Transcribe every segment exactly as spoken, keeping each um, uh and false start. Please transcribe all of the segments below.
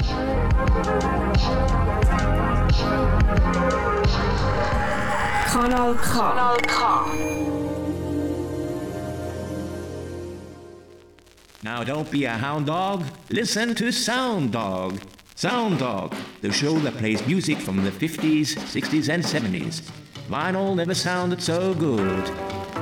Kanal K. Kanal K. Now don't be a hound dog, listen to Sound Dog. Sound Dog, the show that plays music from the fifties, sixties and seventies. Vinyl never sounded so good.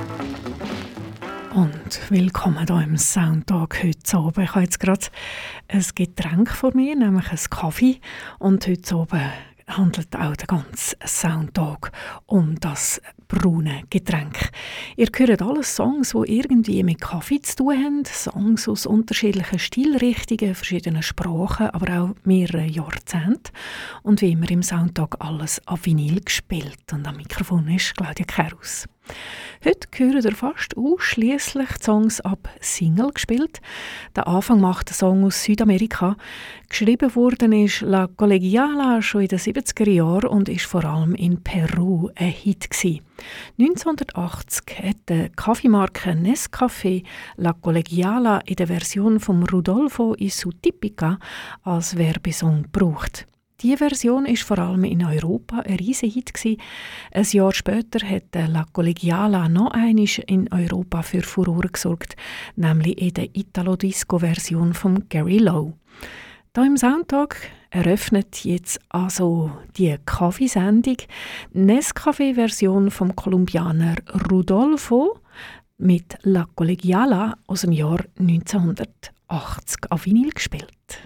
Und willkommen hier im Soundtag heute Abend. Ich habe jetzt gerade ein Getränk vor mir, nämlich einen Kaffee. Und heute Abend handelt auch der ganze Soundtag um das braune Getränk. Ihr hört alle Songs, die irgendwie mit Kaffee zu tun haben. Songs aus unterschiedlichen Stilrichtungen, verschiedenen Sprachen, aber auch mehrere Jahrzehnte. Und wie immer im Soundtag alles auf Vinyl gespielt. Und am Mikrofon ist Claudia Kerus. Heute hören ihr fast ausschliesslich Songs ab Single gespielt. Der Anfang macht der Song aus Südamerika. Geschrieben worden ist La Colegiala schon in den siebziger Jahren und ist vor allem in Peru ein Hit gewesen. neunzehnhundertachtzig hat die Kaffeemarke Nescafé La Colegiala in der Version von Rudolfo y su Típica als Werbesong gebraucht. Diese Version war vor allem in Europa ein riesiger Hit. Ein Jahr später hat La Colegiala noch einmal in Europa für Furore gesorgt, nämlich in der Italo-Disco-Version von Gary Lowe. Hier im Soundtag eröffnet jetzt also die Kaffeesendung Nescafé-Version vom Kolumbianer Rudolfo mit La Colegiala aus dem Jahr neunzehnhundertachtzig auf Vinyl gespielt.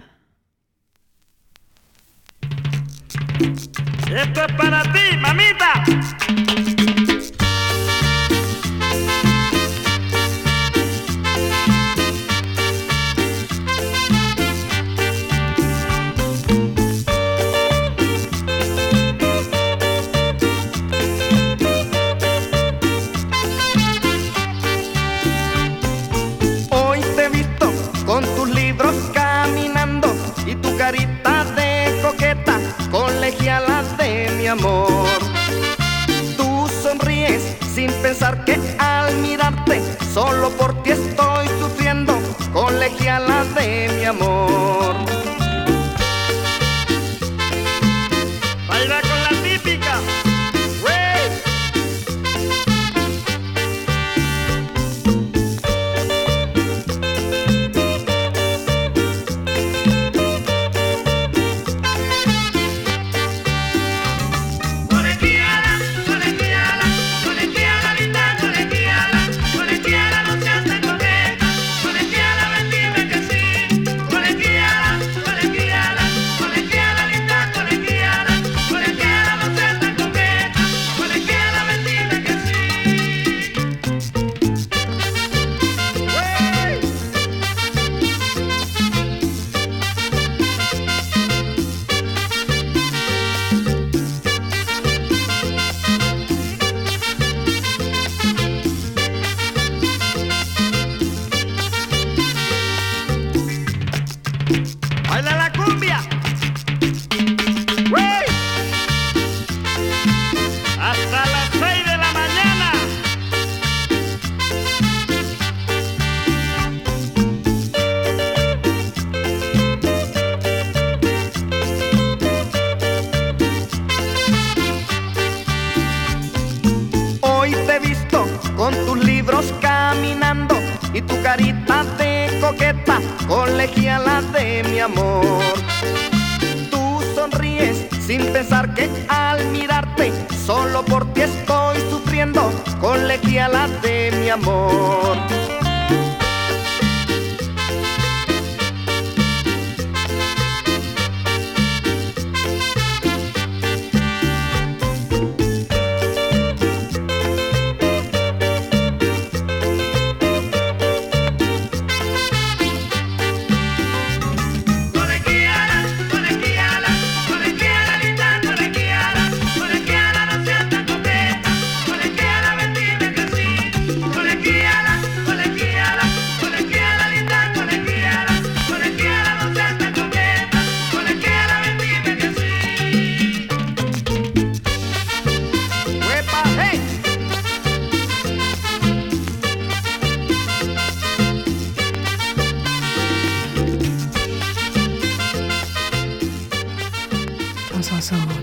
Esto es para ti, mamita. Hoy te he visto con tus libros caminando y tu carita de coqueta, colegiala de mi amor. Tú sonríes sin pensar que al mirarte solo por ti estoy sufriendo, colegiala de mi amor. Baila con la típica. Colegiala de mi amor. Tú sonríes sin pensar que al mirarte solo por ti estoy sufriendo, colegiala de mi amor. Colegiala,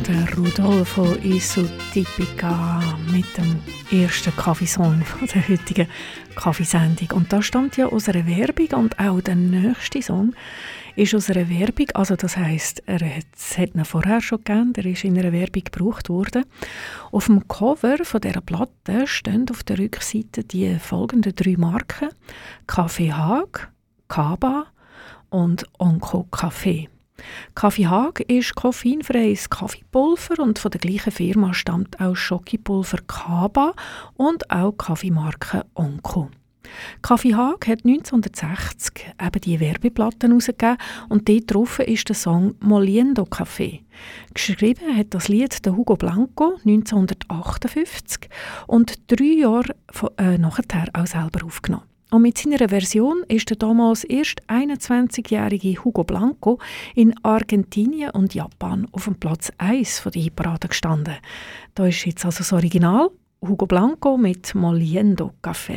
der Rudolfo Isu Tipica mit dem ersten Kaffeesong der heutigen Kaffeesendung. Und das stammt ja aus einer Werbung und auch der nächste Song ist aus einer Werbung. Also das heisst, er hat, es hat ihn vorher schon gegeben, der ist in einer Werbung gebraucht worden. Auf dem Cover von dieser Platte stehen auf der Rückseite die folgenden drei Marken: Kaffee Haag, Kaba und Onko Kaffee. Kaffee Haag ist koffeinfreies Kaffeepulver und von der gleichen Firma stammt auch Schokipulver Kaba und auch Kaffeemarke Onko. Kaffee Haag hat neunzehnhundertsechzig eben die Werbeplatten herausgegeben und dort drauf ist der Song «Moliendo Café». Geschrieben hat das Lied der Hugo Blanco neunzehnhundertachtundfünfzig und drei Jahre äh, nachher auch selber aufgenommen. Und mit seiner Version ist der damals erst einundzwanzigjährige Hugo Blanco in Argentinien und Japan auf dem Platz eins der Hitparade gestanden. Da ist jetzt also das Original Hugo Blanco mit «Moliendo Café».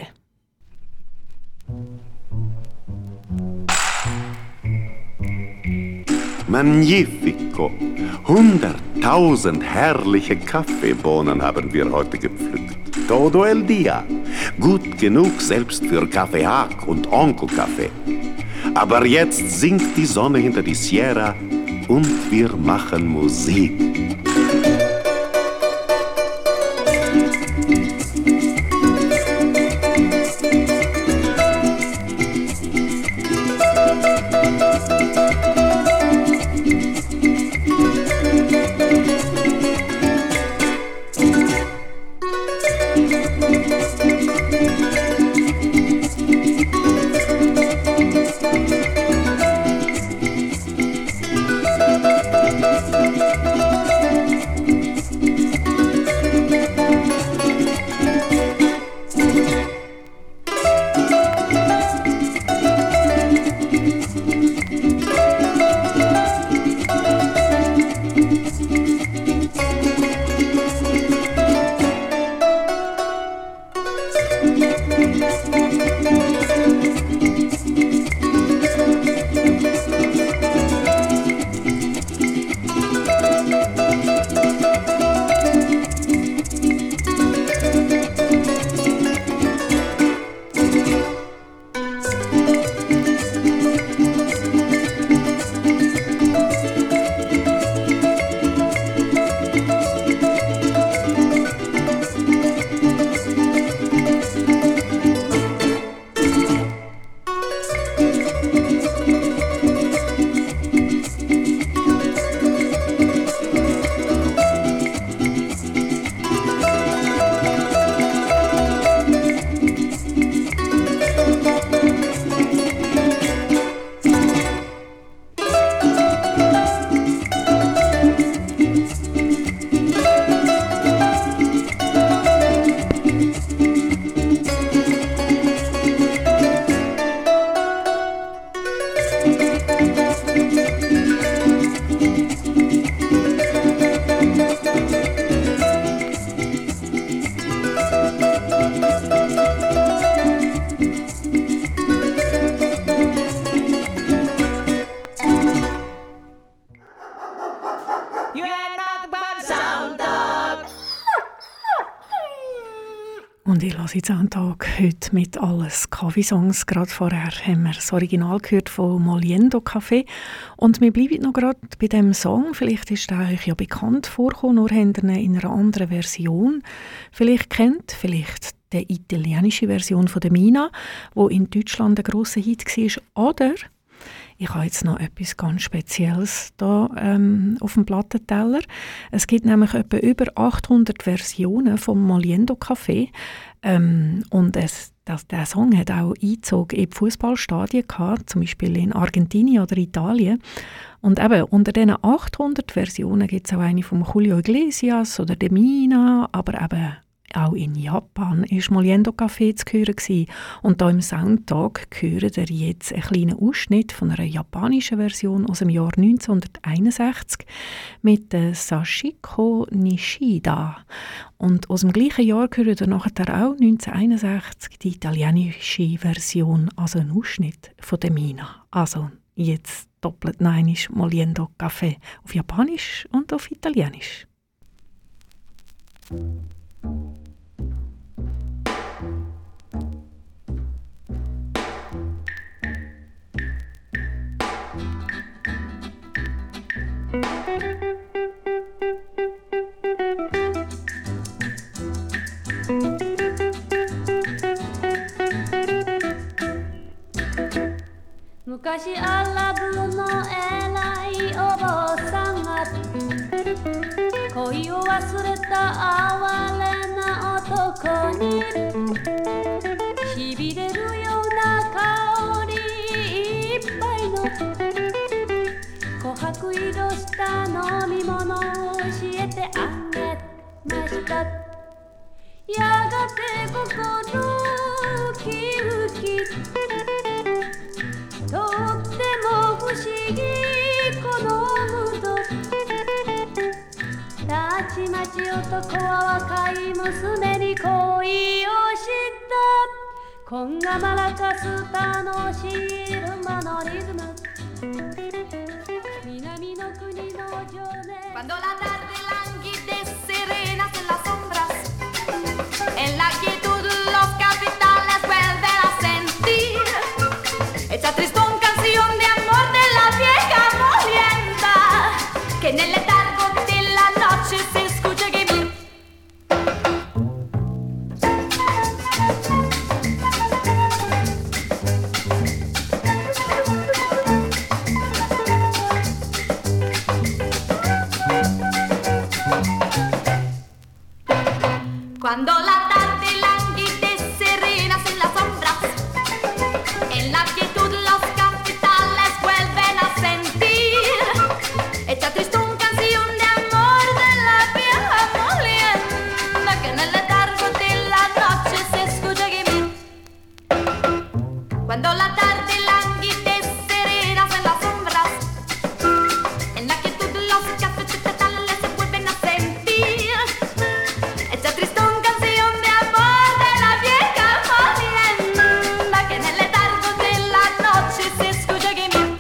Magnifico! Hunderttausend herrliche Kaffeebohnen haben wir heute gepflückt. Todo el día. Gut genug selbst für Kaffee Haag und Onko Kaffee. Aber jetzt sinkt die Sonne hinter die Sierra und wir machen Musik. Und ich lasse jetzt am Tag heute mit alles Kaffeesongs. Gerade vorher haben wir das Original gehört von Moliendo Café. Und wir bleiben noch gerade bei diesem Song. Vielleicht ist er euch ja bekannt vorgekommen, nur habt ihr ihn in einer anderen Version vielleicht kennt. Vielleicht die italienische Version von der Mina, die in Deutschland ein grosser Hit war. Oder ich habe jetzt noch etwas ganz Spezielles da ähm, auf dem Plattenteller. Es gibt nämlich etwa über achthundert Versionen vom Moliendo Café. Ähm, und es, das, der Song hat auch Einzug in Fußballstadien gehabt, zum Beispiel in Argentinien oder Italien. Und eben unter diesen achthundert Versionen gibt es auch eine von Julio Iglesias oder der Mina, aber eben auch in Japan war Moliendo Café zu hören gewesen. Und hier im Soundtag hören ihr jetzt einen kleinen Ausschnitt von einer japanischen Version aus dem Jahr neunzehnhunderteinundsechzig mit der Sachiko Nishida. Und aus dem gleichen Jahr hören ihr nachher auch neunzehnhunderteinundsechzig die italienische Version, also ein Ausschnitt von der Mina. Also jetzt doppelt neinisch Moliendo Café auf Japanisch und auf Italienisch. 昔アラブの偉いお坊さんが恋を忘れた哀れな男にしびれるような香りいっぱいの琥珀色した飲み物を教えてあげました。やがて心ウキウキとっても不思議このムードたちまち男は若い娘に恋をしたこんがまらかす楽しいルマのリズム南の国の情熱 Cuando la tarde languide serena en las sombras en la quietud los capitales vuelven a sentir esa tristón canción de amor de la vieja molienda que en el letargo de la noche se escucha gemir. Cuando la tarde languide serena en las sombras en la quietud los capitales vuelven a sentir esta tristón canción de amor de la vieja molienda que en el letargo de la noche se escucha gemir. Cuando la tarde languide serena en las sombras en la quietud los capitales se vuelven a sentir esta tristón canción de amor de la vieja molienda que en el letargo de la noche se escucha gemir.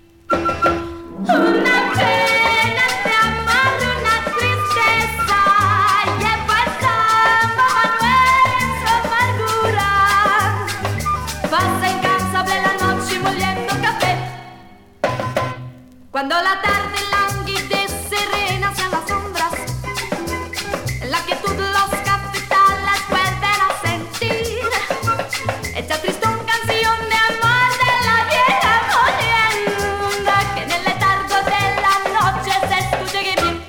Una pena de amor, una tristeza lleva el samba Manuel en su amargura. Pasa incansable la noche moliendo café. Cuando la tarde languide serena hacia las sombras en la quietud los capitales vuelven a sentir esta tristón canción de amor de la vieja molienda que en el letargo de la noche se escucha gemir.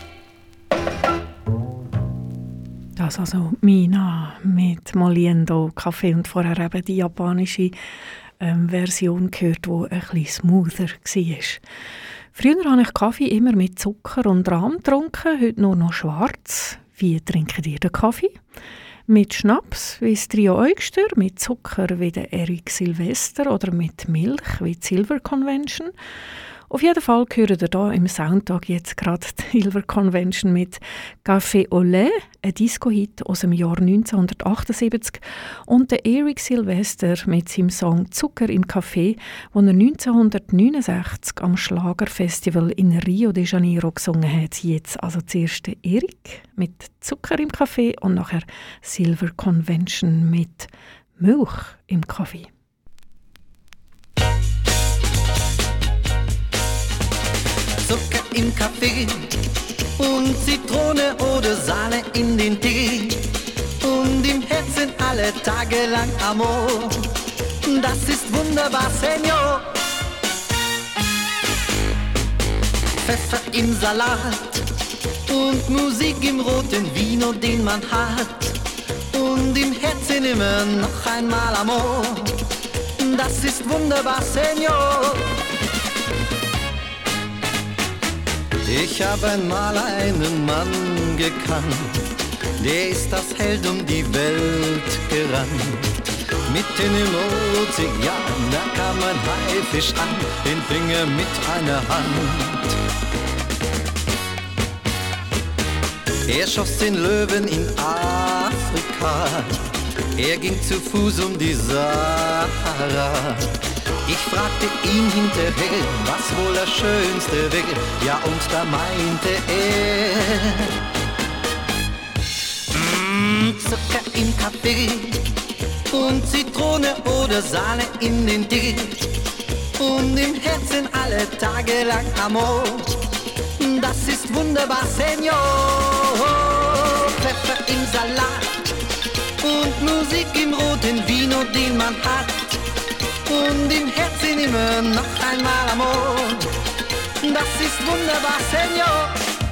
Das also Mina mit Moliendo Kaffee und vorher eben die japanische ähm, Version gehört, die ein bisschen smoother war. Früher habe ich Kaffee immer mit Zucker und Rahm getrunken, heute nur noch schwarz. Wie trinkt ihr den Kaffee? Mit Schnaps wie das Trio Eugster, mit Zucker wie der Eric Silvester oder mit Milch wie die Silver Convention? Auf jeden Fall hören ihr hier im Soundtag jetzt gerade die Silver Convention mit Café au lait, ein Disco-Hit aus dem Jahr neunzehnhundertachtundsiebzig, und der Eric Silvester mit seinem Song «Zucker im Kaffee», den er neunzehnhundertneunundsechzig am Schlagerfestival in Rio de Janeiro gesungen hat. Jetzt also zuerst der Eric mit «Zucker im Kaffee» und nachher Silver Convention mit «Milch im Kaffee». Zucker im Kaffee und Zitrone oder Sahne in den Tee und im Herzen alle Tage lang Amor. Das ist wunderbar, Senor. Pfeffer im Salat und Musik im roten Vino, den man hat. Und im Herzen immer noch einmal Amor. Das ist wunderbar, Senor. Ich hab einmal einen Mann gekannt, der ist als Held um die Welt gerannt. Mitten im Ozean, da kam ein Haifisch an, den fing er mit einer Hand. Er schoss den Löwen in Afrika, er ging zu Fuß um die Sahara. Ich fragte ihn hinterher, was wohl das Schönste wäre. Ja, und da meinte er, mm, Zucker im Kaffee und Zitrone oder Sahne in den Tee und im Herzen alle Tage lang Amor. Das ist wunderbar, Senor. Pfeffer im Salat und Musik im roten Vino, den man hat. Und im Herzen immer noch einmal Amor. Das ist wunderbar, Senor.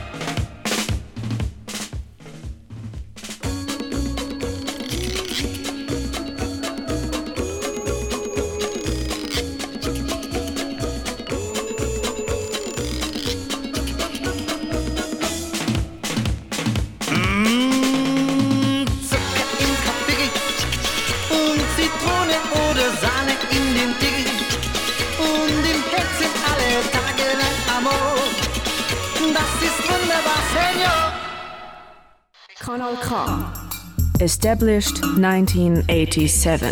Kanal K. Established nineteen eighty-seven.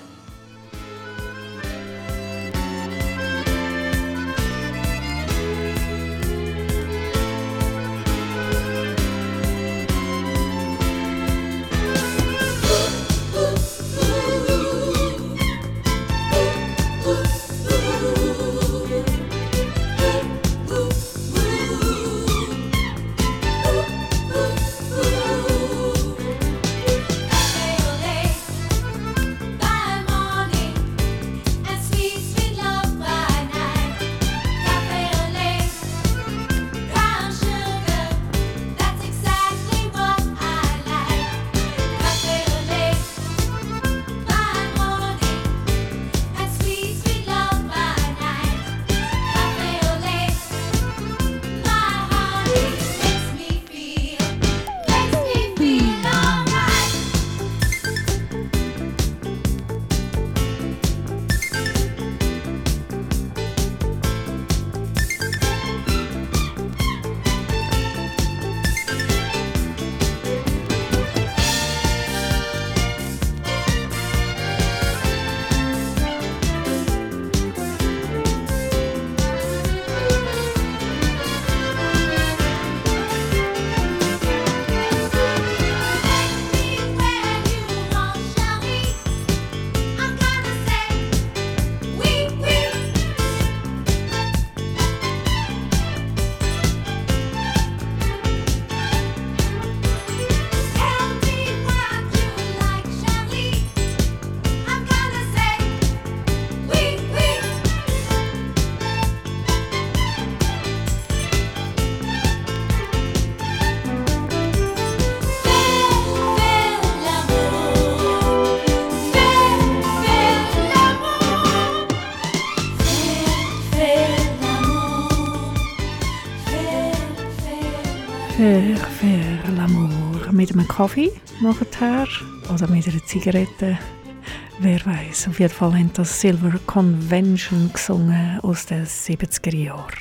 Faire, faire l'amour. Mit einem Kaffee nachher oder mit einer Zigarette. Wer weiß. Auf jeden Fall haben das Silver Convention gesungen aus den siebziger Jahren.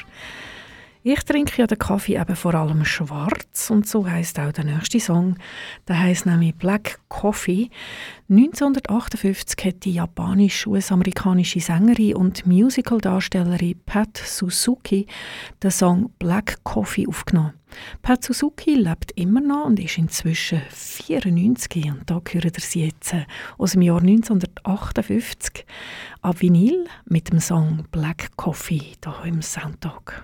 Ich trinke ja den Kaffee eben vor allem schwarz und so heisst auch der nächste Song. Der heisst nämlich Black Coffee. neunzehnhundertachtundfünfzig hat die japanisch-US-amerikanische Sängerin und Musicaldarstellerin Pat Suzuki den Song Black Coffee aufgenommen. Pat Suzuki lebt immer noch und ist inzwischen vierundneunzig und da hören ihr sie jetzt aus dem Jahr neunzehnhundertachtundfünfzig ab Vinyl mit dem Song Black Coffee hier im Soundtalk.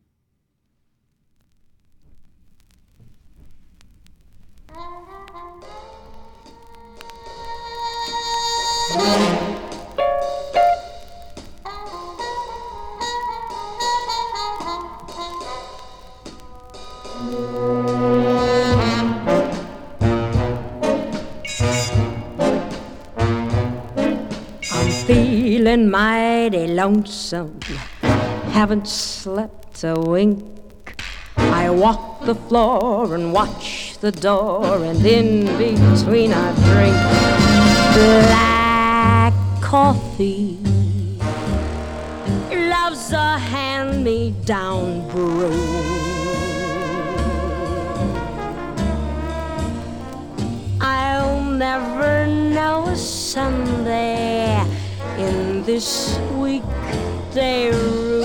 I'm feeling mighty lonesome, haven't slept a wink. I walk the floor and watch the door, and in between I drink black coffee. Love's a hand-me-down brew. I'll never know a Sunday in in this weekday room.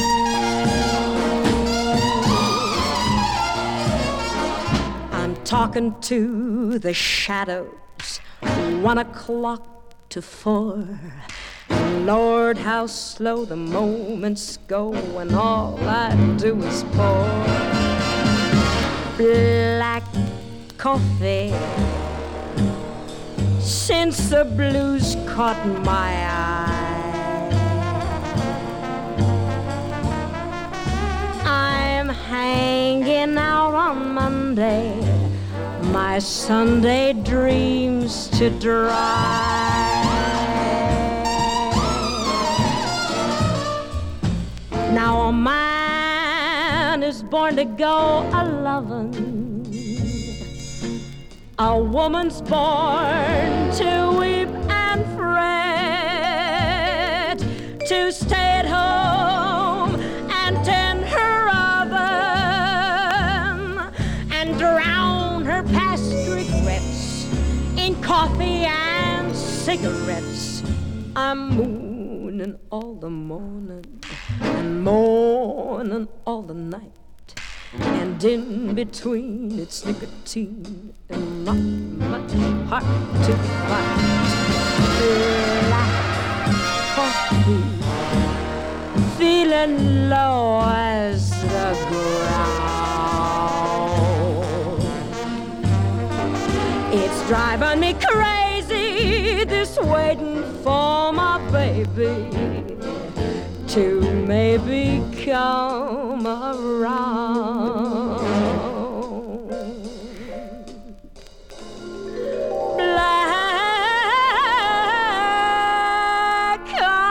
I'm talking to the shadows, one o'clock to four. Lord, how slow the moments go when all I do is pour black coffee. Since the blues caught my eye, I'm hanging out on Monday, my Sunday dreams to dry. Now a man is born to go a-lovin', a woman's born to weep and fret, to stay at home and tend her oven, and drown her past regrets in coffee and cigarettes. I'm mooning all the morning and mourning all the night, and in between it's nicotine and not much heart to fight. Black coffee, feeling low as the ground. It's driving me crazy, this waiting for my baby to maybe come around. Black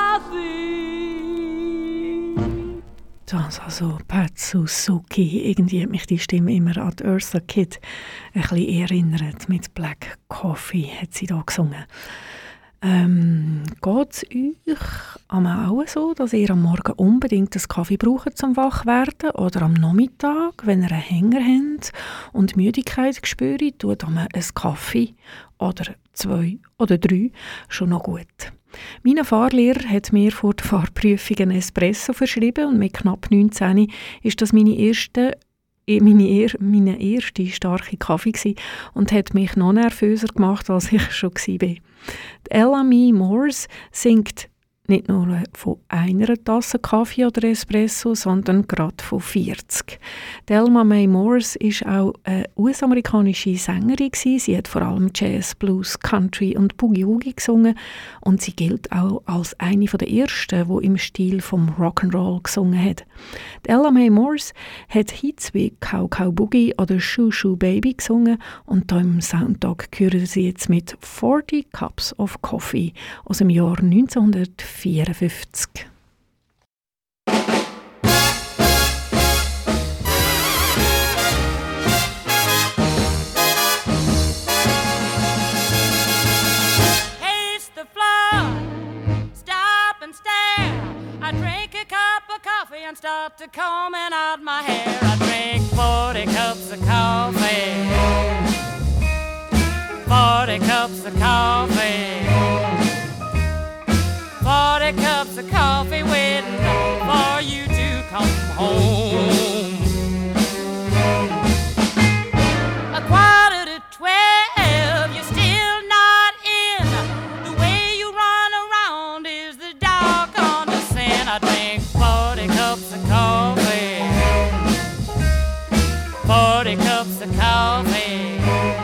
coffee. Das also Pat Suzuki. Irgendwie hat mich die Stimme immer an die Eartha Kitt ein bisschen erinnert. Mit Black Coffee hat sie da gesungen. Ähm, geht es euch auch so, dass ihr am Morgen unbedingt einen Kaffee braucht zum Wachwerden oder am Nachmittag, wenn ihr einen Hänger habt und Müdigkeit spürt, tut man einen Kaffee oder zwei oder drei schon noch gut. Mein Fahrlehrer hat mir vor der Fahrprüfung einen Espresso verschrieben und mit knapp neunzehn ist das meine erste Meine, er, meine erste starke Kaffee gsi und hat mich noch nervöser gemacht, als ich schon war. Die Ella Mae Morse singt nicht nur von einer Tasse Kaffee oder Espresso, sondern gerade von vierzig. Die Ella Mae Morse war auch eine U S-amerikanische Sängerin. Sie hat vor allem Jazz, Blues, Country und Boogie-Woogie gesungen und sie gilt auch als eine der ersten, die im Stil vom Rock'n'Roll gesungen hat. Die Ella Mae Morse hat Hits wie Cow Cow Boogie oder Shoo Shoo Baby gesungen und hier im Soundtag hören sie jetzt mit forty Cups of Coffee aus dem Jahr neunzehnhundertvierundfünfzig. Taste the floor, stop and stare. I drink a cup of coffee and start to combing out my hair. I drink forty cups of coffee, forty cups of coffee, forty cups of coffee waiting for you to come home. A quarter to twelve, you're still not in. The way you run around is the doggone the sin. I drink forty cups of coffee, forty cups of coffee,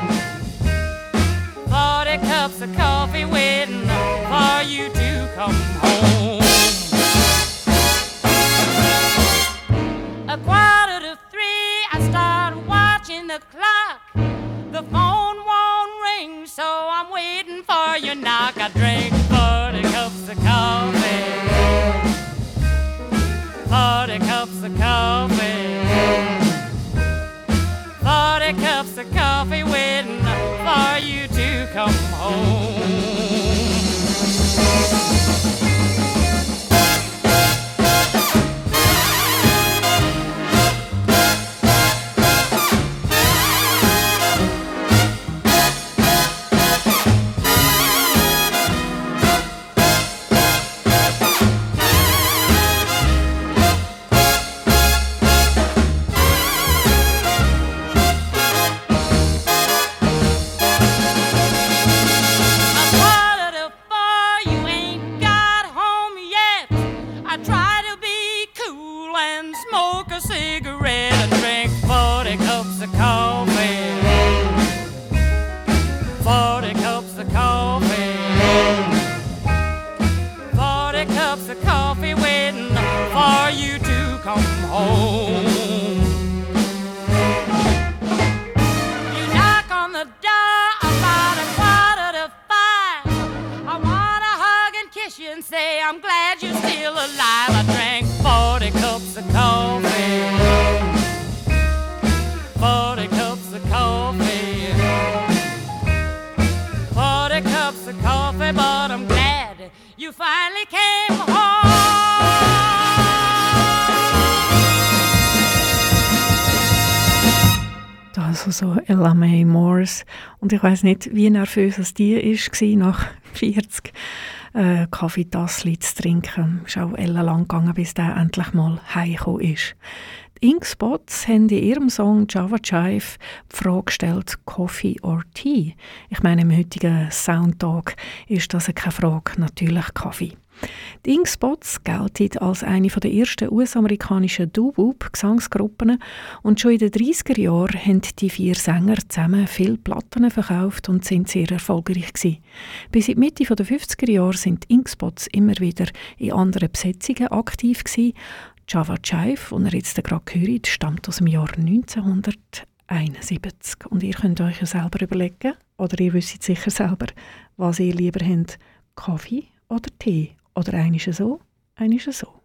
forty cups of coffee waiting for you to come home. A quarter to three, I start watching the clock. The phone won't ring, so I'm waiting for your knock. I drink forty cups of coffee, forty cups of coffee, forty cups of coffee waiting for you to come home. a cigarette and drink forty cups of coffee. Forty cups of coffee. Forty cups of coffee waiting for you to come home. You knock on the door about a quarter to five. I wanna hug and kiss you and say I'm glad you're still alive. I drank forty cups of coffee. Forty cups of coffee. Forty cups of coffee, but I'm glad you finally came home. Also so Ella Mae Morse. Und ich weiss nicht, wie nervös die war, nach vierzig äh, Kaffeetassli zu trinken. Es ist auch ellenlang gegangen, bis der endlich mal heimgekommen ist. Die Inkspots haben in ihrem Song Java Jive die Frage gestellt, Coffee or Tea? Ich meine, im heutigen Soundtag ist das keine Frage, natürlich Kaffee. Die Inkspots gelten als eine der ersten US-amerikanischen Doo-Wop-Gesangsgruppen und schon in den dreißiger Jahren haben die vier Sänger zusammen viele Platten verkauft und sind sehr erfolgreich gewesen. Bis in die Mitte der fünfziger Jahre sind die Inkspots immer wieder in anderen Besetzungen aktiv gewesen. Java Jive, den ihr jetzt gerade hört, stammt aus dem Jahr neunzehnhunderteinundsiebzig. Und ihr könnt euch ja selber überlegen, oder ihr wisst sicher selber, was ihr lieber habt, Kaffee oder Tee. Oder einer ist so, einer ist so.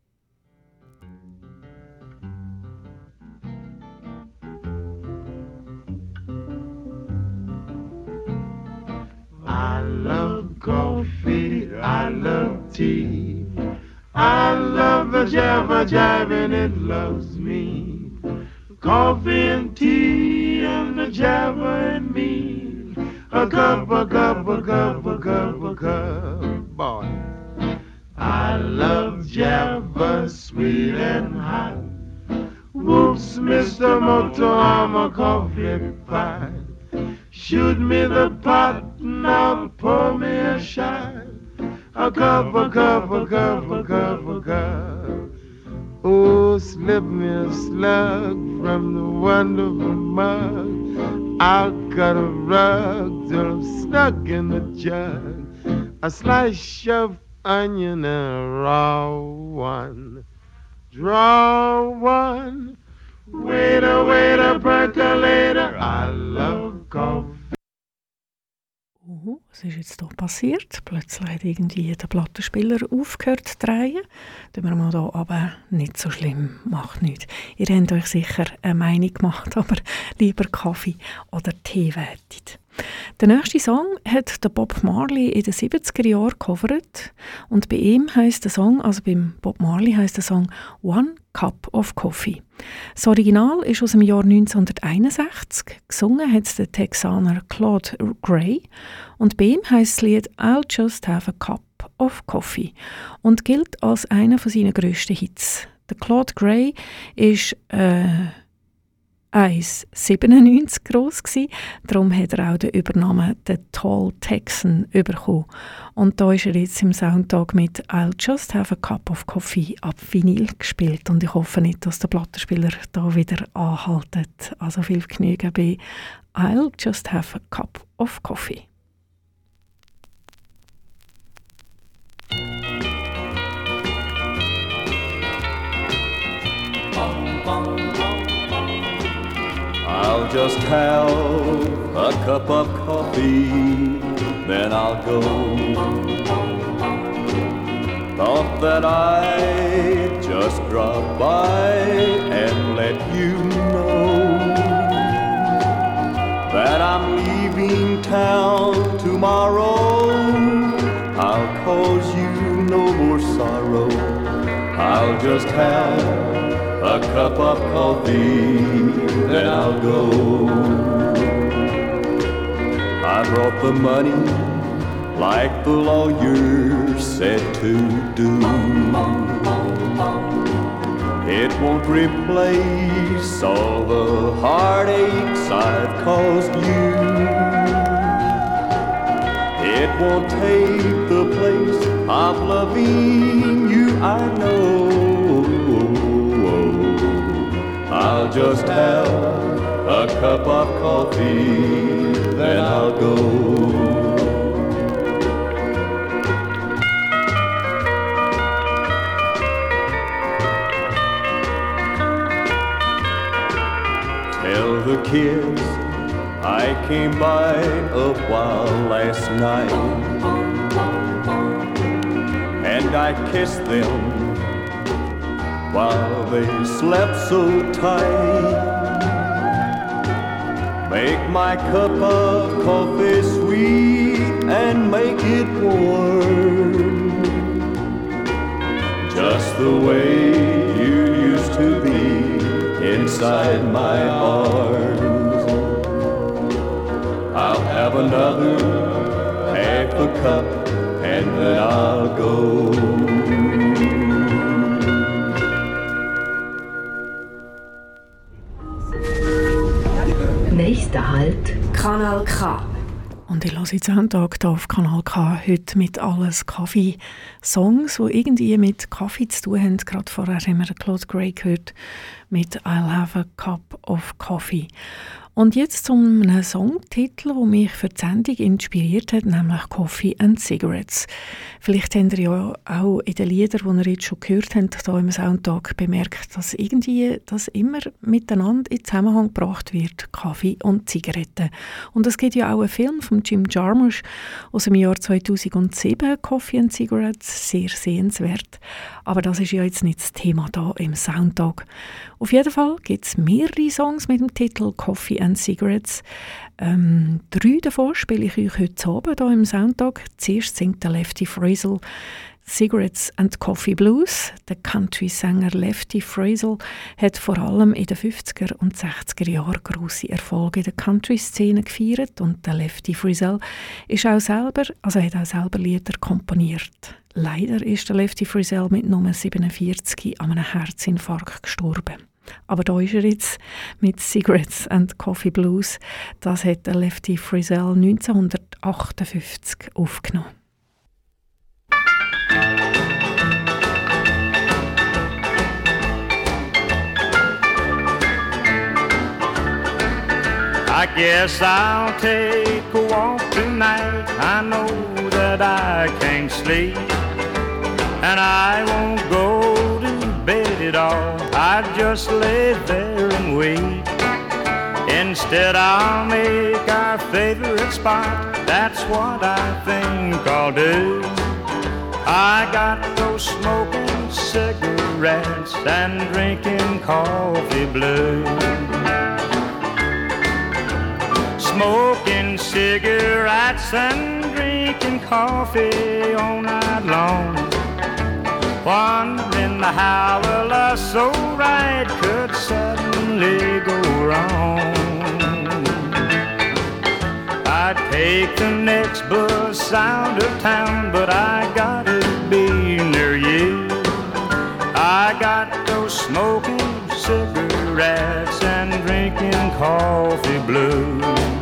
I love coffee, I love tea, I love the Java Jive and it loves me. Coffee and tea and the Java and me. A cup, a cup, a cup, a cup, a cup, boy. I love Java, sweet and hot. Whoops, Mister Moto, I'm a coffee pot. Shoot me the pot, now pour me a shot. A cup, a cup, a cup, a cup, a cup. Oh, slip me a slug from the wonderful mug. I'll cut a rug till I'm stuck in the jug. A slice of onion and a raw one. Draw one. Waiter, waiter, percolator. I love coffee. Oh, was ist jetzt hier passiert? Plötzlich hat irgendwie der Plattenspieler aufgehört zu drehen. Tun wir mal hier, aber nicht so schlimm, macht nichts. Ihr habt euch sicher eine Meinung gemacht, aber lieber Kaffee oder Tee wettet. Der nächste Song hat der Bob Marley in den siebziger Jahren gecovert. Und bei ihm heisst der Song, also beim Bob Marley heisst der Song One Cup of Coffee. Das Original ist aus dem Jahr neunzehnhunderteinundsechzig. Gesungen hat es der Texaner Claude Gray. Und bei ihm heisst das Lied I'll Just Have a Cup of Coffee und gilt als einer von seinen grössten Hits. Der Claude Gray ist äh, eins Komma siebenundneunzig gross gsi, darum hat er auch den Übernamen «The Tall Texan» bekommen. Und da ist er jetzt im Soundtag mit «I'll Just Have a Cup of Coffee» ab Vinyl gespielt und ich hoffe nicht, dass der Plattenspieler da wieder anhaltet. Also viel Vergnügen bei «I'll Just Have a Cup of Coffee». I'll just have a cup of coffee, then I'll go. Thought that I'd just drop by and let you know that I'm leaving town tomorrow. I'll cause you no more sorrow. I'll just have a cup of coffee, then I'll go. I brought the money like the lawyer said to do. It won't replace all the heartaches I've caused you. It won't take the place of loving you, I know. just have a cup of coffee, then I'll go. Tell the kids I came by a while last night, and I kissed them while they slept so tight. Make my cup of coffee sweet and make it warm, just the way you used to be inside my arms. I'll have another half a cup and then I'll go. Nächster Halt, Kanal K. Und ich höre jetzt einen Tag hier auf Kanal K heute mit alles Kaffee. Songs, die irgendwie mit Kaffee zu tun haben. Gerade vorher haben wir Claude Gray gehört mit I'll Have a Cup of Coffee. Und jetzt zum einem Songtitel, der mich für die Sendung inspiriert hat, nämlich Coffee and Cigarettes. Vielleicht habt ihr ja auch in den Liedern, die ihr jetzt schon gehört habt, hier im Soundtag bemerkt, dass irgendwie das immer miteinander in Zusammenhang gebracht wird, Kaffee und Zigaretten. Und es gibt ja auch einen Film von Jim Jarmusch aus dem Jahr zweitausendsieben, Coffee and Cigarettes, sehr sehenswert. Aber das ist ja jetzt nicht das Thema hier im Soundtag. Auf jeden Fall gibt es mehrere Songs mit dem Titel Coffee and Cigarettes. Ähm, drei davon spiele ich euch heute Abend hier im Soundtag. Zuerst singt der Lefty Frizzell Cigarettes and Coffee Blues. Der Country-Sänger Lefty Frizzell hat vor allem in den fünfziger und sechziger Jahren grosse Erfolge in der Country-Szene gefeiert und der Lefty Frizzell ist auch selber, also hat auch selber Lieder komponiert. Leider ist der Lefty Frizzell mit Nummer siebenundvierzig an einem Herzinfarkt gestorben. Aber da ist er jetzt mit Cigarettes and Coffee Blues. Das hat der Lefty Frizzell neunzehnhundertachtundfünfzig aufgenommen. I guess I'll take a walk tonight. I know that I can't sleep, and I won't go to bed at all. I just lay there and wait. Instead I'll make our favorite spot. That's what I think I'll do. I got those smoking cigarettes and drinking coffee blues. Smoking cigarettes and drinking coffee all night long, wondering how a love so right could suddenly go wrong. I'd take the next bus out of town, but I gotta be near you. I got those smoking cigarettes and drinking coffee blues.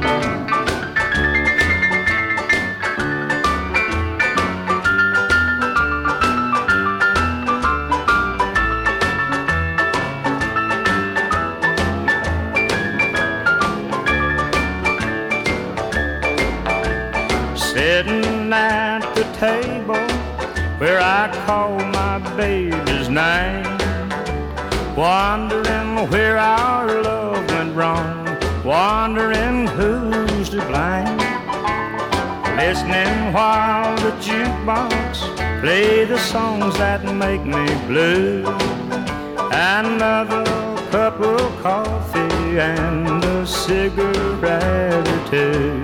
Sitting at the table where I call my baby's name, wondering where our love went wrong, wondering who's to blame. Listening while the jukebox play the songs that make me blue. Another cup of coffee and a cigarette or two.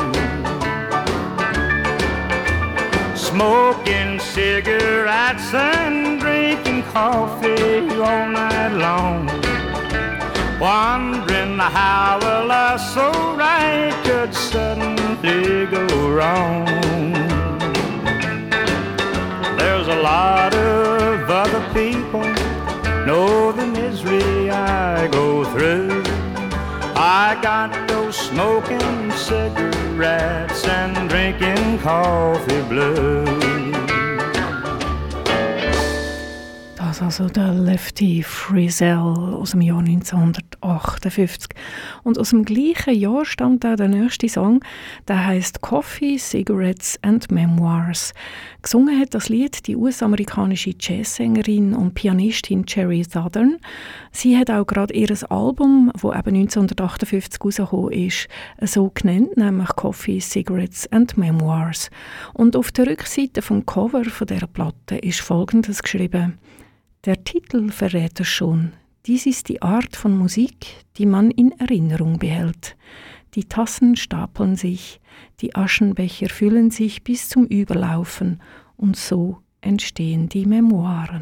Smoking cigarettes and drinking coffee all night long, wondering how a love so right could suddenly go wrong. There's a lot of other people know the misery I go through. I got those smoking cigarettes and drinking coffee blues. Das Das also der Lefty Frizzell aus dem Jahr neunzehnhundertachtundfünfzig. Und aus dem gleichen Jahr stammt auch der nächste Song, der heißt Coffee, Cigarettes and Memoirs. Gesungen hat das Lied die U S-amerikanische Jazzsängerin und Pianistin Jerry Southern. Sie hat auch gerade ihr Album, das eben neunzehnhundertachtundfünfzig rausgekommen ist, so genannt, nämlich Coffee, Cigarettes and Memoirs. Und auf der Rückseite vom Cover von dieser Platte ist Folgendes geschrieben: Der Titel verrät es schon. Dies ist die Art von Musik, die man in Erinnerung behält. Die Tassen stapeln sich, die Aschenbecher füllen sich bis zum Überlaufen und so entstehen die Memoiren.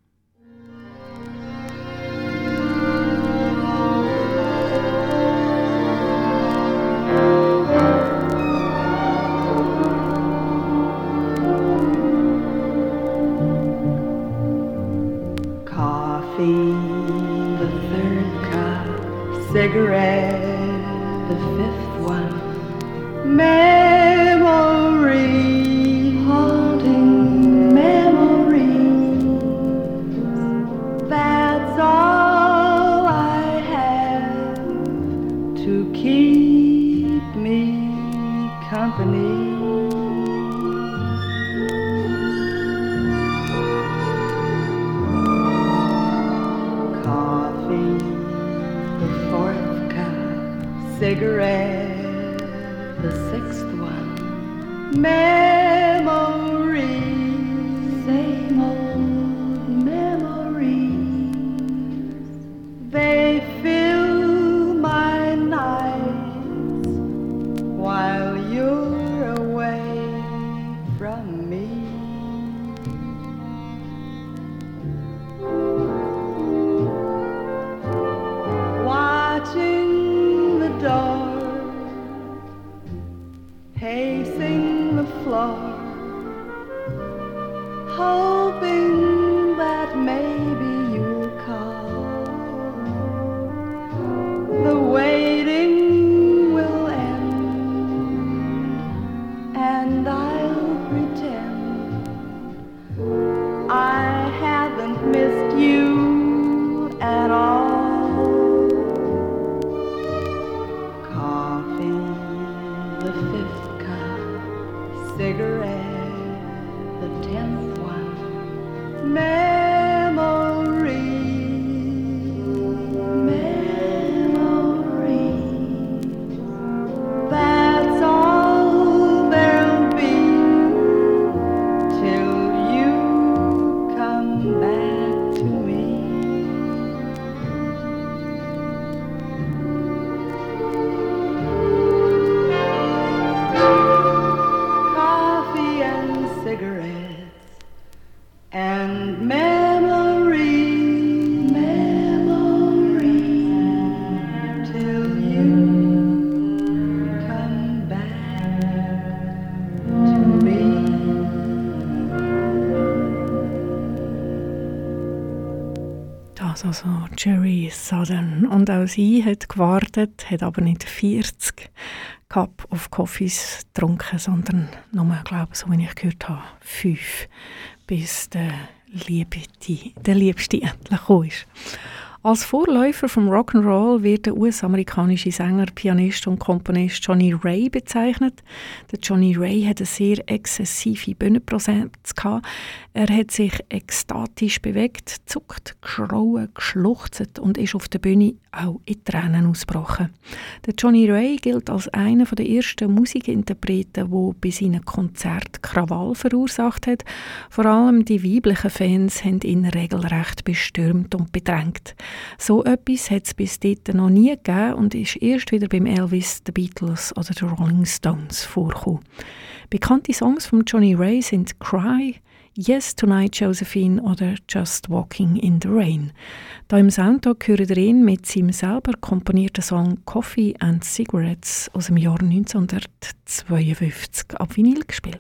The third cup, cigarette, the fifth one, memory, haunting memories. That's all I have to keep me company. Cigarette, the sixth one, memory, same old memories. They fill my nights while you're away from me. Watching dark, pacing the floor, hoping that maybe you'll call. The waiting will end, and I'll pretend I haven't missed you at all. Cigarette, the tenth one, memory, memory. That's all there'll be till you come back to me. Cigarettes and memory, memory, till you come back to me. Das also Jerry Southern. Und auch sie hat gewartet, hat aber nicht vierzig Cup of Coffees getrunken, sondern nur, glaube ich, so wie ich gehört habe, fünf, bis der Liebste, der Liebste endlich gekommen ist. Als Vorläufer vom Rock'n'Roll wird der U S-amerikanische Sänger, Pianist und Komponist Johnny Ray bezeichnet. Der Johnny Ray hatte eine sehr exzessive Bühnenpräsenz gehabt. Er hat sich ekstatisch bewegt, zuckt, geschrauen, geschluchzt und ist auf der Bühne auch in Tränen ausgebrochen. Der Johnny Ray gilt als einer der ersten Musikinterpreten, der bei seinen Konzerten Krawall verursacht hat. Vor allem die weiblichen Fans haben ihn regelrecht bestürmt und bedrängt. So etwas hat es bis dato noch nie gegeben und ist erst wieder beim Elvis, den Beatles oder den Rolling Stones vorgekommen. Bekannte Songs von Johnny Ray sind «Cry», «Yes Tonight Josephine» oder «Just Walking in the Rain». Da im Soundtrack hören wir ihn mit seinem selber komponierten Song «Coffee and Cigarettes» aus dem Jahr neunzehnhundertzweiundfünfzig ab Vinyl gespielt.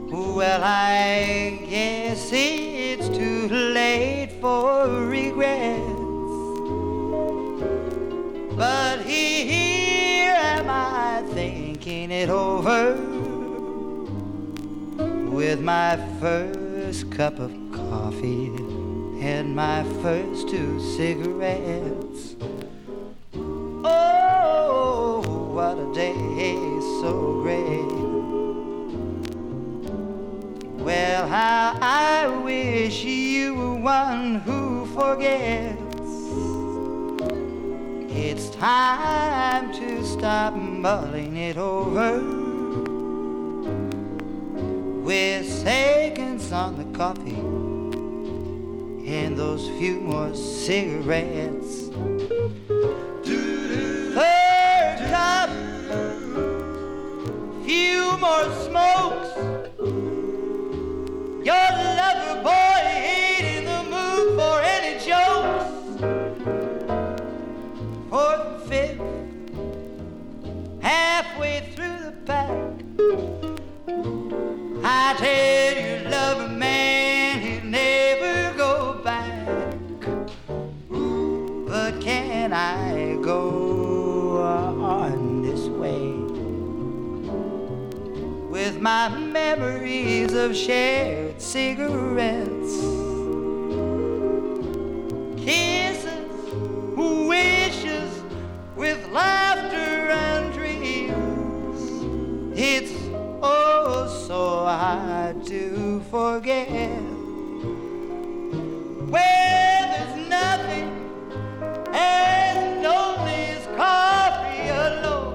Well, I guess it's too late for regrets, but here am I thinking it over with my first cup of coffee and my first two cigarettes. Oh, what a day so great. Well, how I wish you were one who forgets. It's time to stop mulling it over with seconds on the coffee and those few more cigarettes. Third cup, few more smokes. Your lover boy ain't in the mood for any jokes. Fourth and fifth, halfway through the pack, I tell you, lover man, he'll never go back. But can I go on this way with my memories of shared cigarettes, kisses, wishes, with laughter and dreams? It's oh so hard to forget where there's nothing and only is coffee alone.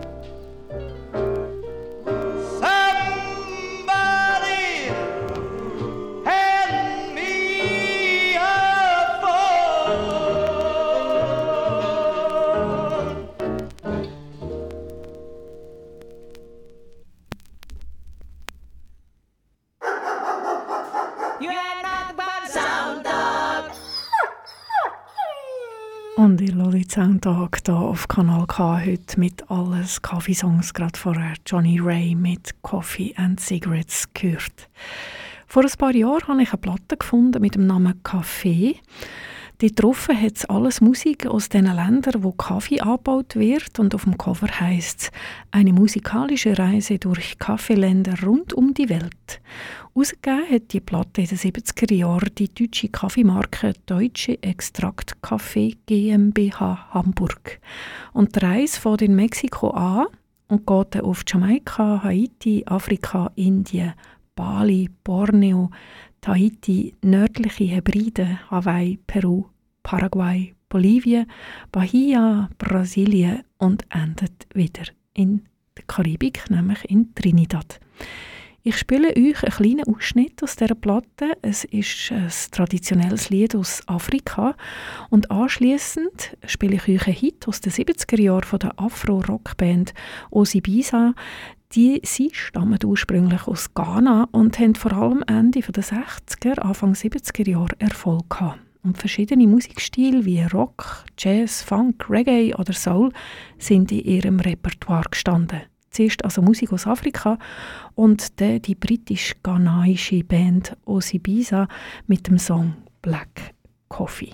Und ihr hört Soundtag hier auf Kanal K heute mit alles Kaffeesongs, gerade vorher Johnny Ray mit Coffee and Cigarettes gehört. Vor ein paar Jahren habe ich eine Platte gefunden mit dem Namen Kaffee. Dort drauf hat es alles Musik aus den Ländern, wo Kaffee angebaut wird, und auf dem Cover heisst es «Eine musikalische Reise durch Kaffeeländer rund um die Welt». Ausgegeben hat die Platte in den siebziger Jahren die deutsche Kaffeemarke Deutsche Extrakt Kaffee GmbH Hamburg. Und die Reise fängt in Mexiko an und geht dann auf Jamaika, Haiti, Afrika, Indien, Bali, Borneo, Tahiti, nördliche Hebriden, Hawaii, Peru, Paraguay, Bolivien, Bahia, Brasilien und endet wieder in der Karibik, nämlich in Trinidad. Ich spiele euch einen kleinen Ausschnitt aus dieser Platte. Es ist ein traditionelles Lied aus Afrika. Und anschliessend spiele ich euch einen Hit aus den siebziger Jahren von der Afro-Rockband Osibisa. Die, sie stammen ursprünglich aus Ghana und haben vor allem Ende der sechziger, Anfang siebziger Jahre Erfolg gehabt. Und verschiedene Musikstile wie Rock, Jazz, Funk, Reggae oder Soul sind in ihrem Repertoire gestanden. Zuerst also Musik aus Afrika und dann die britisch-ghanaische Band Osibisa mit dem Song Black Coffee.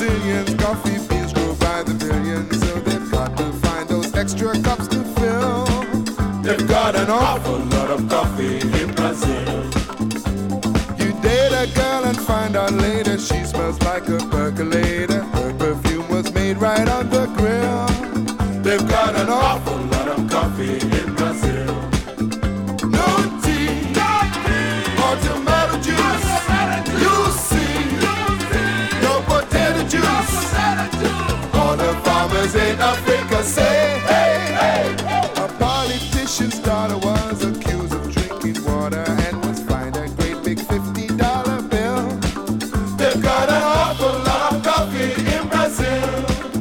Brazilians, coffee beans grow by the billions, so they've got to find those extra cups to fill. They've got an awful lot of coffee in Brazil. You date a girl and find out later she smells like a percolator. Her perfume was made right on the grill. They've got an awful lot of coffee in Brazil. No tea, or tomato juice. You see, no potato juice. All the farmers in Africa say, hey, hey. A politician's daughter was accused of drinking water and was fined a great big fifty dollar bill. They've got an awful lot of coffee in Brazil.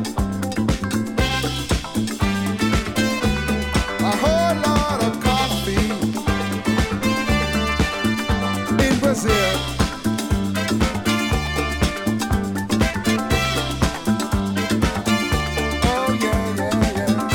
A whole lot of coffee in Brazil. Oh yeah, yeah, yeah.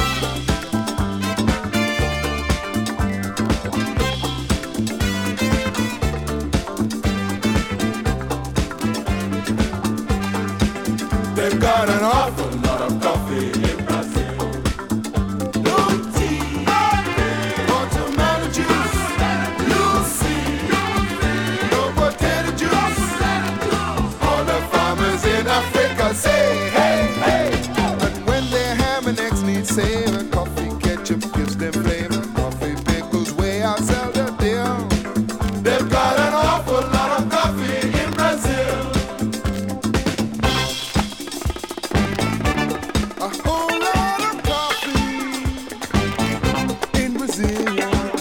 They've got an awful lot of coffee in Brazil. No tea, or tomato juice. You see, no potato juice. All the farmers in Africa say, hey, hey. But when their ham and eggs need savor, coffee ketchup gives them flavor. Coffee pickles way outsell the deal. They've got an awful lot of coffee in Brazil. A whole lot of coffee in Brazil.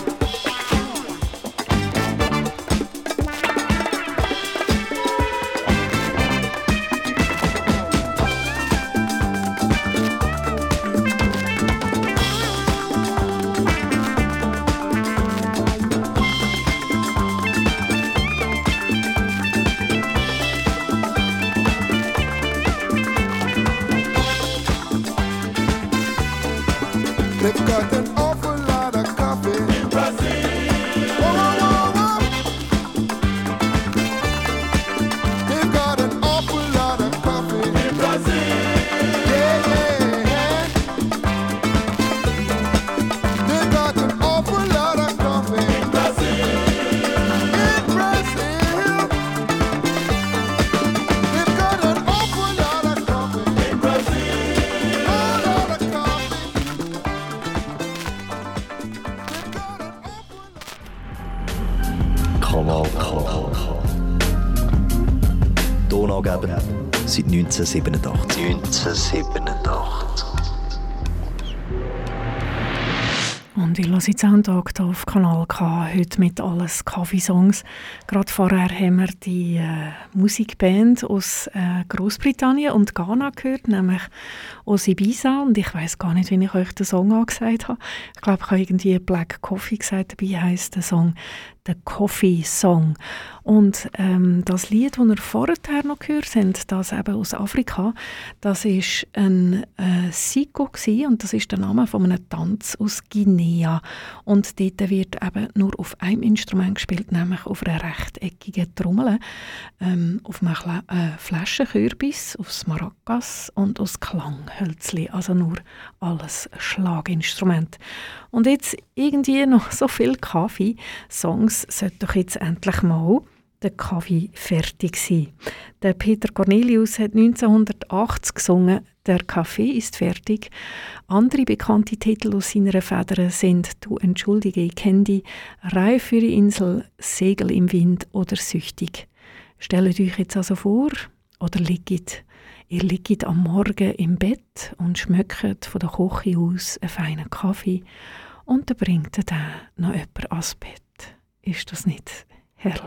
They've got an awful lot of coffee in Brazil. Whoa, whoa, whoa. They've got an awful lot of coffee in Brazil. Yeah, yeah, yeah. They've got an awful lot of coffee in Brazil. In Brazil. They've got an awful lot of coffee in Brazil. A lot of coffee. Kanal K. Donaugeber seit neunzehnhundertsiebenundachtzig. neunzehnhundertsiebenundachtzig. Und ich höre jetzt Soundtag hier auf Kanal K, heute mit alles Kaffeesongs. Gerade vorher haben wir die äh, Musikband aus äh, Großbritannien und Ghana gehört, nämlich aus Ibiza. Und ich weiss gar nicht, wie ich euch den Song angesagt habe. Ich glaube, ich habe irgendwie Black Coffee gesagt, dabei heisst der Song «The Coffee Song». Und ähm, das Lied, das ihr vorher noch gehört habt, das eben aus Afrika, das war ein äh, Siko gewesen, und das ist der Name von einem Tanz aus Guinea. Und dort wird eben nur auf einem Instrument gespielt, nämlich auf einer rechteckigen Trommel, ähm, auf einem Kla- äh, Flaschenkürbis, aufs Maracas und aufs Klanghölzli. Also nur alles Schlaginstrument. Und jetzt irgendwie noch so viele Kaffee-Songs sollte doch jetzt endlich mal der Kaffee fertig sein. Der Peter Cornelius hat neunzehnhundertachtzig gesungen, «Der Kaffee ist fertig». Andere bekannte Titel aus seiner Feder sind «Du entschuldige, ich kenn dich», «Reif für die Insel», «Segel im Wind» oder «Süchtig». Stellt euch jetzt also vor, oder liegt, ihr liegt am Morgen im Bett und schmeckt von der Küche aus einen feinen Kaffee und dann bringt ihr dann noch jemand ans Bett. Ist das nicht herrlich?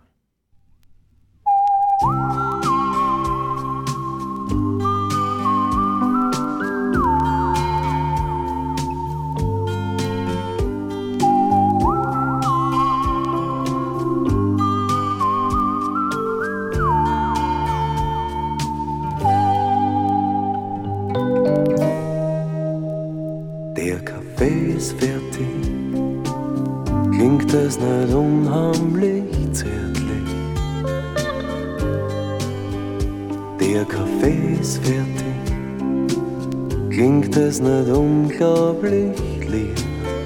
Der Kaffee ist fertig, klingt es nicht unheimlich zärtlich. Der Kaffee ist fertig, klingt es nicht unglaublich leer?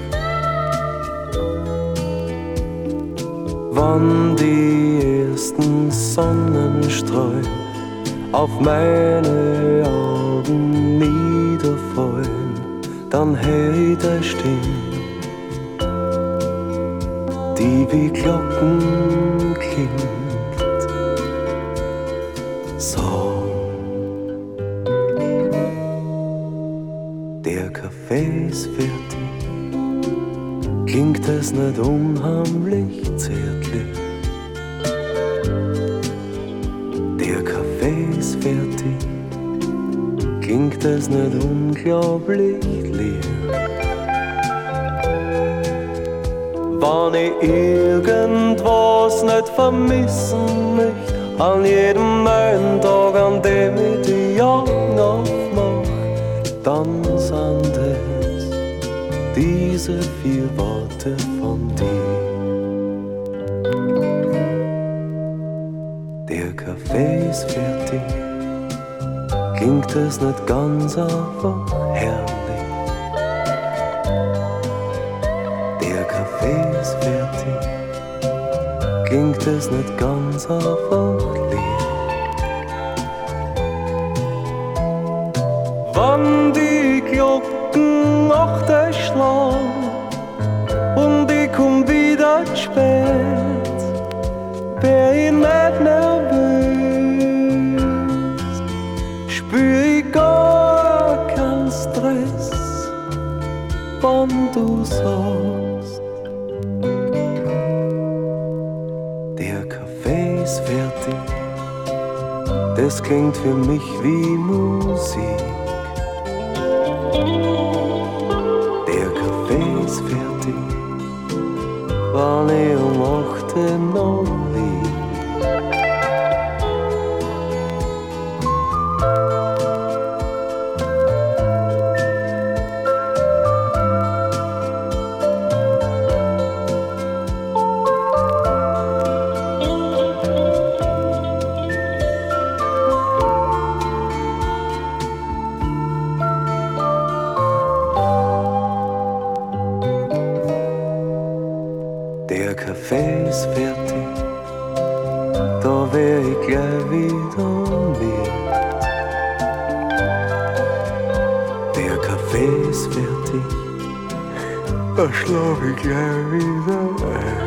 Wann die ersten Sonnenstrahlen auf meine Augen niederfallen, dann hör ich deine Stimme, die wie Glocken klingt. So, der Kaffee ist fertig, klingt es nicht unheimlich zärtlich? Der Kaffee ist fertig, klingt es nicht unglaublich leer? Wann ich irgendwas nicht vermissen möchte, an jedem neuen Tag, an dem ich die Augen aufmach, dann sind es diese vier Worte von dir. Der Kaffee ist fertig, klingt es nicht ganz einfach herrlich? Der Kaffee ist fertig, klingt es nicht ganz einfach leer? Wann die Glocken acht schlagen und ich komm wieder spät, wär ich nicht nervös, spür ich gar keinen Stress, wann du sagst, der Kaffee ist fertig, das klingt für mich wie Musik. Der Kaffee ist fertig, wann ich um acht noch lieg. Der Kaffee ist fertig, da wär ich gleich wieder mit. Der Kaffee ist fertig, da schlaf ich gleich wieder ein.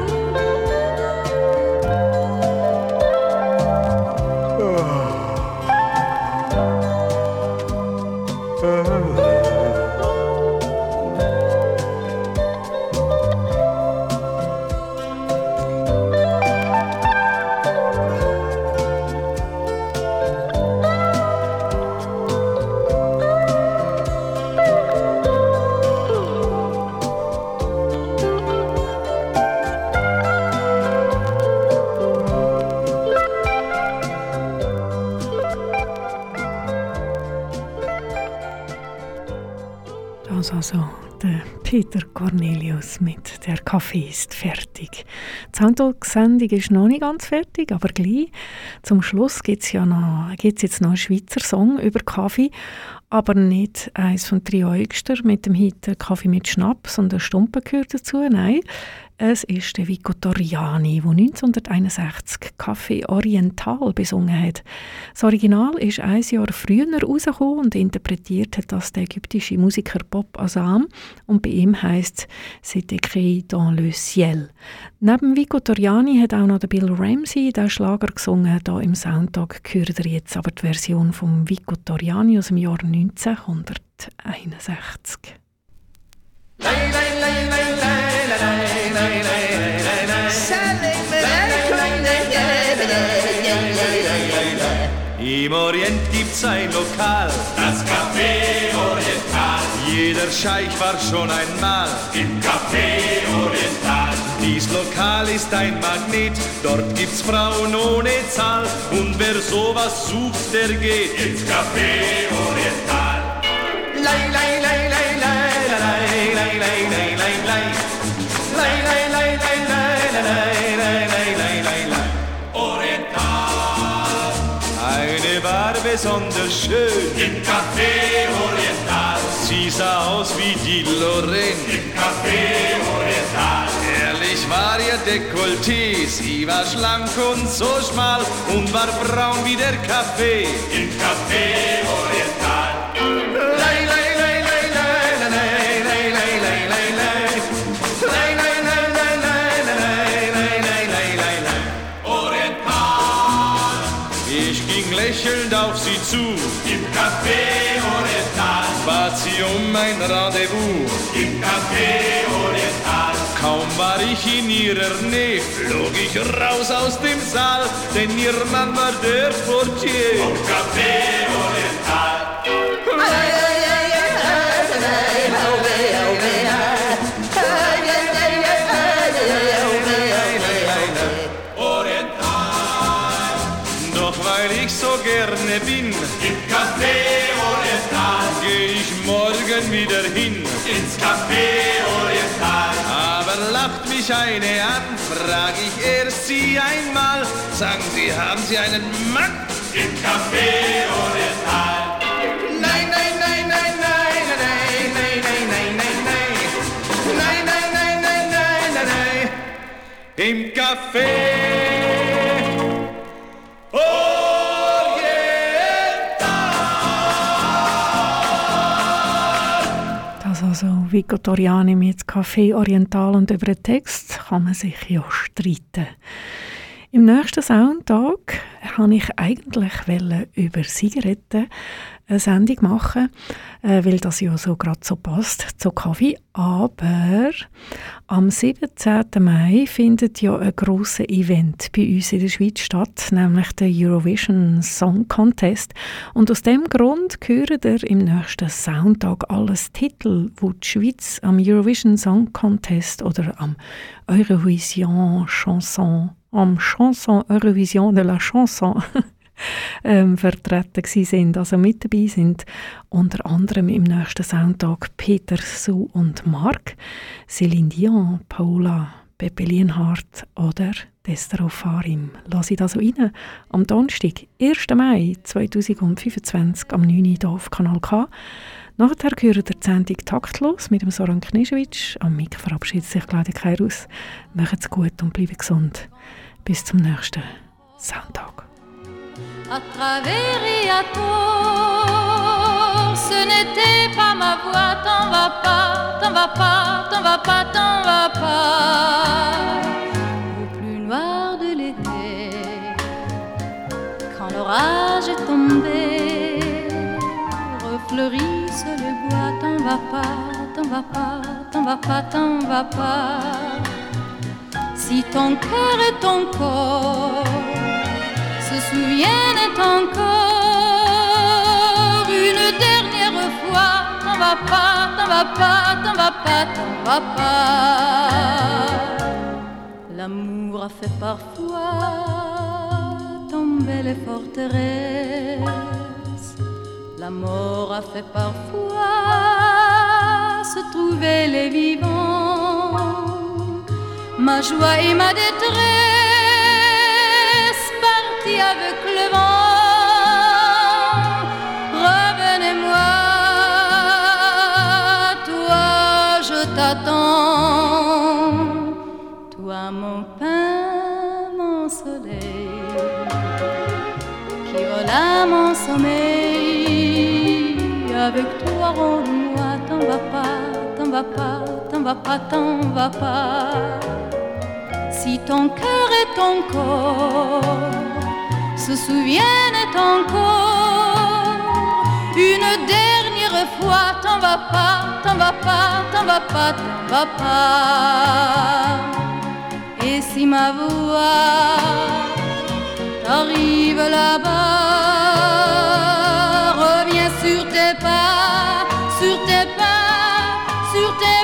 Also der Peter Cornelius mit «Der Kaffee ist fertig». Die Soundtalk-Sendung ist noch nicht ganz fertig, aber gleich. Zum Schluss gibt es ja noch, gibt's jetzt noch einen Schweizer Song über Kaffee, aber nicht eins von Trio Eugster mit dem Hit «Kaffee mit Schnaps» und der Stumpe gehört dazu, nein. Es ist der Vico Torriani, der neunzehnhunderteinundsechzig «Café Oriental» besungen hat. Das Original ist ein Jahr früher herausgekommen und interpretiert hat das der ägyptische Musiker Bob Azam und bei ihm heisst es «C'est écrit dans le ciel». Neben Vico Torriani hat auch noch der Bill Ramsey den Schlager gesungen. Hier im Soundtag hört ihr jetzt aber die Version von Vico Torriani aus dem Jahr neunzehnhunderteinundsechzig. Im Orient gibt's ein Lokal, das Café Oriental. Jeder Scheich war schon einmal im Café Oriental. Dies Lokal ist ein Magnet, dort gibt's Frauen ohne Zahl. Und wer sowas sucht, der geht ins Café Oriental. Lei, lei, lei, lei, lei, lei, lei, lei, lei, lei, lei. Lei, lei, lei, lei, lei, lei, lei, lei, lei, lei, lei. Oriental. Eine Barbe besonders schön. Im Café Oriental. Sie sah aus wie die Lorraine. Im Café Oriental. Ehrlich war ihr Dekolleté, sie war schlank und so schmal und war braun wie der Kaffee. Im Café Oriental. Lei, lei, lei, lei, lei, lei, lei, lei, lei, lei, lei. Lei, lei, lei, lei, lei, lei, lei, lei, lei, lei. Oriental. Ich ging lächelnd auf sie zu. Im Café Oriental. Bat sie um ein Rendezvous. Im Café Oriental. Kaum war ich in ihrer Nähe, flog ich raus aus dem Saal, denn ihr Mann war der Portier. Vom Café Oriental. Oriental. Doch weil ich so gerne bin, im Café Oriental, geh ich morgen wieder hin, ins Café Oriental. Aber lacht mich eine an, frag ich erst sie einmal, sagen Sie, haben Sie einen Mann? Im Café Oriental. Nein, nein, nein, nein, nein, nein, nein, nein, nein, nein, nein, nein, nein, nein, nein, nein, nein, nein, im Café Also Vico Toriani mit Café Oriental, und über den Text kann man sich ja streiten. Im nächsten Soundtag wollte ich eigentlich über Zigaretten eine Sendung machen, äh, weil das ja so gerade so passt zu Kaffee. Aber am siebenzehnten Mai findet ja ein grosses Event bei uns in der Schweiz statt, nämlich der Eurovision Song Contest. Und aus dem Grund hören ihr im nächsten Soundtag alles Titel, die die Schweiz am Eurovision Song Contest oder am Eurovision Chanson, am Chanson Eurovision de la Chanson ähm, vertreten sind, also mit dabei sind. Unter anderem im nächsten Soundtag Peter, Sue und Marc, Céline Dion, Paula, Pepe Lienhardt oder Destro Farim. Lass ich das so rein. Am Donnerstag, ersten Mai zweitausendfünfundzwanzig, am neun Uhr hier auf Kanal K. Nachher hören die Sendung Taktlos mit dem Soran Knežević. Am Mic verabschiedet sich Claudia Keirus. Macht's gut und bleibt gesund. Bis zum nächsten Soundtag. À travers et à tort, ce n'était pas ma voix. T'en vas pas, t'en vas pas, t'en vas pas, t'en vas pas. Au plus noir de l'été, quand l'orage est tombé, refleurissent le bois. T'en vas pas, t'en vas pas, t'en vas pas, t'en vas pas. Si ton cœur et ton corps se souviennent encore une dernière fois, t'en vas pas, t'en vas pas, t'en vas pas, t'en vas pas. L'amour a fait parfois tomber les forteresses, la mort a fait parfois se trouver les vivants. Ma joie et ma détresse partis avec le vent. Revenez-moi, toi je t'attends, toi mon pain, mon soleil, qui vole à mon sommeil. Avec toi rends-moi, t'en vas pas, t'en vas pas, t'en vas pas, t'en vas pas. Si ton cœur et ton corps se souviennent encore une dernière fois, t'en vas pas, t'en vas pas, t'en vas pas, t'en vas pas. Et si ma voix t'arrive là-bas, reviens sur tes pas, sur tes pas, sur tes